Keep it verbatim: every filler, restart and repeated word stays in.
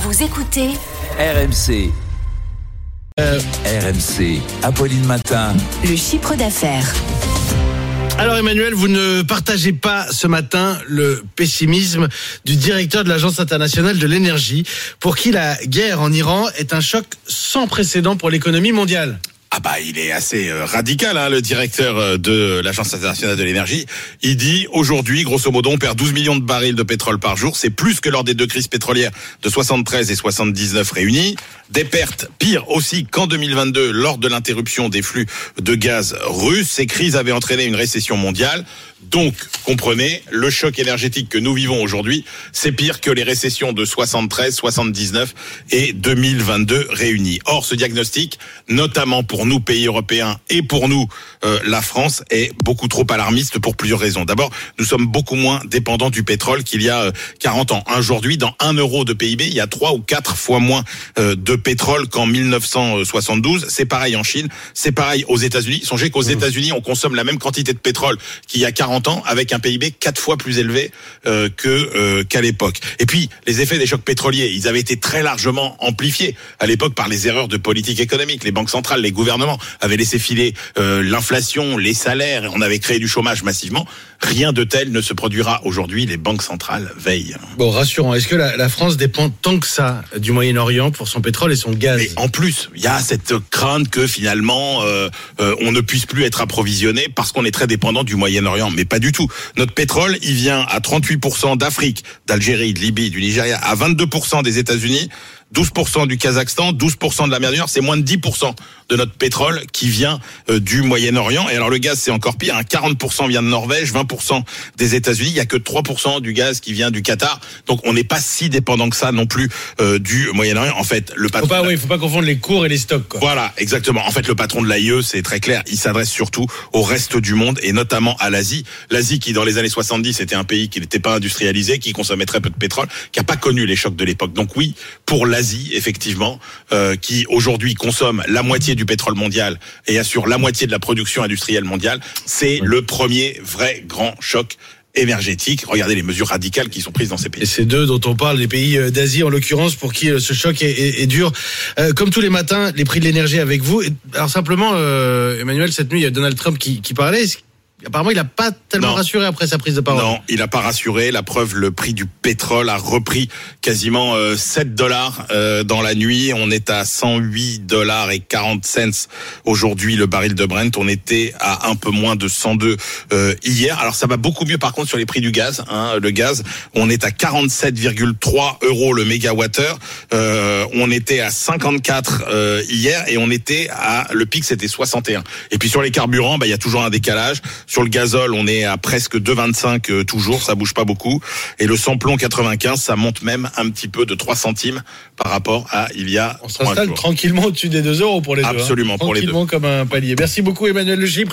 Vous écoutez R M C. Euh, R M C, Apolline Matin. Le chiffre d'affaires. Alors Emmanuel, vous ne partagez pas ce matin le pessimisme du directeur de l'Agence internationale de l'énergie, pour qui la guerre en Iran est un choc sans précédent pour l'économie mondiale. Ah bah il est assez euh, radical, hein, le directeur de l'Agence internationale de l'énergie. Il dit aujourd'hui, grosso modo, on perd douze millions de barils de pétrole par jour. C'est plus que lors des deux crises pétrolières de soixante-treize et soixante-dix-neuf réunies. Des pertes pires aussi qu'en deux mille vingt-deux lors de l'interruption des flux de gaz russes. Ces crises avaient entraîné une récession mondiale. Donc, comprenez, le choc énergétique que nous vivons aujourd'hui, c'est pire que les récessions de soixante-treize, soixante-dix-neuf et deux mille vingt-deux réunies. Or, ce diagnostic, notamment pour nous, pays européens, et pour nous, euh, la France, est beaucoup trop alarmiste pour plusieurs raisons. D'abord, nous sommes beaucoup moins dépendants du pétrole qu'il y a euh, quarante ans. Aujourd'hui, dans un euro de P I B, il y a trois ou quatre fois moins euh, de pétrole qu'en mille neuf cent soixante-douze. C'est pareil en Chine, c'est pareil aux États-Unis. Songez qu'aux mmh. États-Unis, on consomme la même quantité de pétrole qu'il y a quarante ans, avec un P I B quatre fois plus élevé euh, que euh, qu'à l'époque. Et puis, les effets des chocs pétroliers, ils avaient été très largement amplifiés à l'époque par les erreurs de politique économique. Les banques centrales, les gouvernements avaient laissé filer euh, l'inflation, les salaires, on avait créé du chômage massivement. Rien de tel ne se produira aujourd'hui. Les banques centrales veillent. Bon, rassurant. Est-ce que la, la France dépend tant que ça du Moyen-Orient pour son pétrole et son gaz ? Mais en plus, il y a cette crainte que finalement, euh, euh, on ne puisse plus être approvisionné parce qu'on est très dépendant du Moyen-Orient. Mais pas du tout. Notre pétrole, il vient à trente-huit pour cent d'Afrique, d'Algérie, de Libye, du Nigeria, à vingt-deux pour cent des États-Unis, douze pour cent du Kazakhstan, douze pour cent de la mer du Nord. C'est moins de dix pour cent de notre pétrole qui vient euh, du Moyen-Orient. Et alors le gaz, c'est encore pire. Hein. quarante pour cent vient de Norvège, vingt pour cent des États-Unis. Il y a que trois pour cent du gaz qui vient du Qatar. Donc on n'est pas si dépendant que ça non plus euh, du Moyen-Orient. En fait, le patron. Faut pas, oui, faut pas confondre les cours et les stocks, quoi. Voilà, exactement. En fait, le patron de l'A I E, c'est très clair. Il s'adresse surtout au reste du monde et notamment à l'Asie. L'Asie qui, dans les années soixante-dix, était un pays qui n'était pas industrialisé, qui consommait très peu de pétrole, qui n'a pas connu les chocs de l'époque. Donc oui, pour l'Asie, effectivement, euh, qui aujourd'hui consomme la moitié du pétrole mondial et assure la moitié de la production industrielle mondiale, c'est le premier vrai grand choc énergétique. Regardez les mesures radicales qui sont prises dans ces pays. Et ces deux dont on parle, les pays d'Asie en l'occurrence, pour qui ce choc est, est, est dur. Euh, comme tous les matins, les prix de l'énergie avec vous. Alors simplement, euh, Emmanuel, cette nuit, il y a Donald Trump qui, qui parlait. Apparemment, il n'a pas tellement non. rassuré après sa prise de parole. Non, il n'a pas rassuré. La preuve, le prix du pétrole a repris quasiment euh, sept dollars euh, dans la nuit. On est à cent huit dollars et quarante cents aujourd'hui, le baril de Brent. On était à un peu moins de cent deux euh, hier. Alors, ça va beaucoup mieux, par contre, sur les prix du gaz. Hein, le gaz, on est à quarante-sept virgule trois euros le mégawattheure. Euh, on était à cinquante-quatre euh, hier et on était à... Le pic, c'était soixante et un. Et puis, sur les carburants, bah, il y a toujours un décalage. Sur le gazole, on est à presque deux virgule vingt-cinq euh, toujours, ça bouge pas beaucoup. Et le samplon quatre-vingt-quinze, ça monte même un petit peu de trois centimes par rapport à il y a On s'installe tranquillement au-dessus des deux euros pour les deux. Absolument, hein. pour les deux. Tranquillement comme un palier. Merci beaucoup Emmanuel Le Chypre.